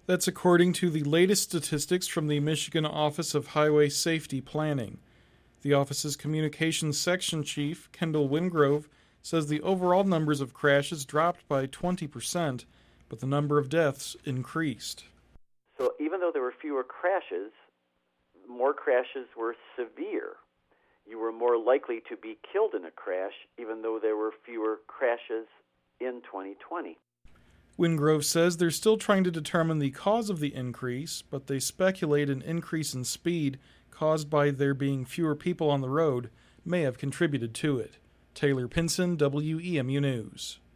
That's according to the latest statistics from the Michigan Office of Highway Safety Planning. The office's communications section chief, Kendall Wingrove, says the overall numbers of crashes dropped by 20%, but the number of deaths increased. So even though there were fewer crashes, more crashes were severe. You were more likely to be killed in a crash, even though there were fewer crashes in 2020. Wingrove says they're still trying to determine the cause of the increase, but they speculate an increase in speed caused by there being fewer people on the road may have contributed to it. Taylor Pinson, WEMU News.